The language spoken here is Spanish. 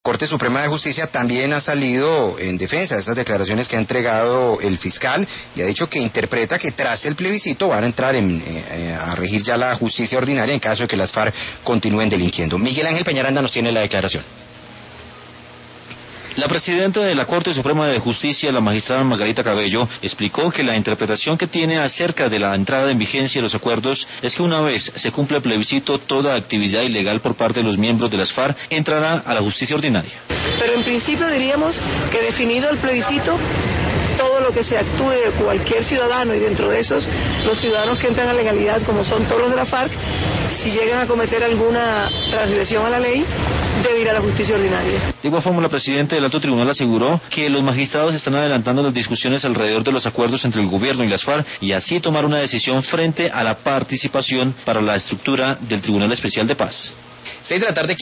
Corte Suprema de Justicia también ha salido en defensa de estas declaraciones que ha entregado el fiscal y ha dicho que interpreta que tras el plebiscito van a entrar a regir ya la justicia ordinaria en caso de que las FARC continúen delinquiendo. Miguel Ángel Peñaranda nos tiene la declaración. La presidenta de la Corte Suprema de Justicia, la magistrada Margarita Cabello, explicó que la interpretación que tiene acerca de la entrada en vigencia de los acuerdos es que una vez se cumpla el plebiscito, toda actividad ilegal por parte de los miembros de las FARC entrará a la justicia ordinaria. Pero en principio diríamos que definido el plebiscito, todo lo que se actúe de cualquier ciudadano, y dentro de esos los ciudadanos que entran a legalidad, como son todos los de la FARC, si llegan a cometer alguna transgresión a la ley, debe ir a la justicia ordinaria. De igual forma, la presidenta del Alto Tribunal aseguró que los magistrados están adelantando las discusiones alrededor de los acuerdos entre el gobierno y las FARC y así tomar una decisión frente a la participación para la estructura del Tribunal Especial de Paz. 6 de la tarde.